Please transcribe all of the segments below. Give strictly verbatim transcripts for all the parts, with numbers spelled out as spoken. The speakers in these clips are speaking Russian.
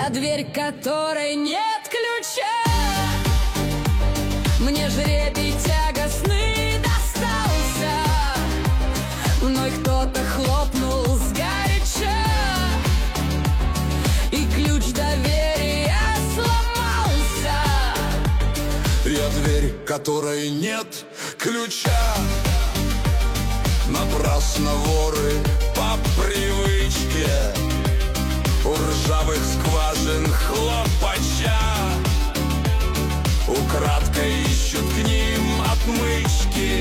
Я дверь, которой нет ключа. Мне жребий тягостный достался, мной кто-то хлопнул сгоряча, и ключ доверия сломался. Я дверь, которой нет ключа. Напрасно воры по привычке у ржавых скважин хлопача украдкой ищут к ним отмычки.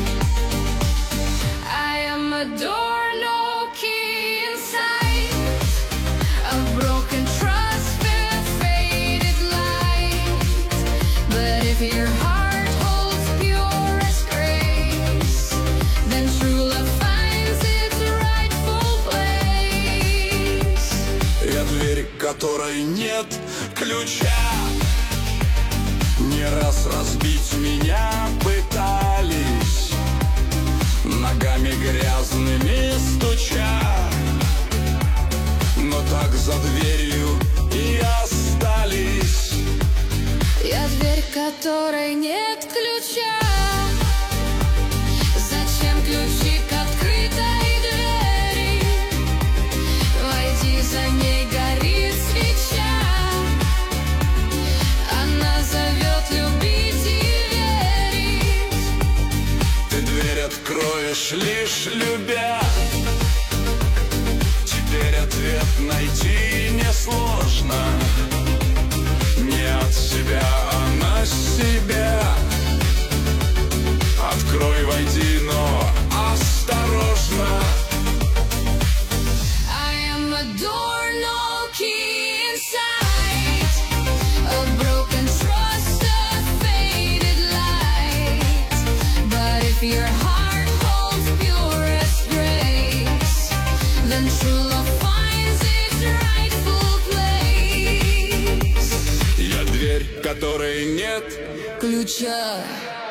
I am a door, no key inside, a broken trust with faded light. But if your heart holds purest grace, then true love finds its rightful place. Я дверь, которой нет ключа. Не раз разбить меня пытались, ногами грязными стуча, но так за дверью и остались. Я дверь, которой нет ключа. Зачем ключи к открытой двери? Войди, за ней горит свеча. Она зовет любить и верить. Ты дверь откроешь, лишь любя. Теперь ответ найти несложно. Не от себя, а на себя. Открой, войди, но осторожно. I am a door, no key inside, a broken trust, a faded light. But if your heart holds purest grace, then true love finds its rightful place. Я дверь, которой нет Ключа.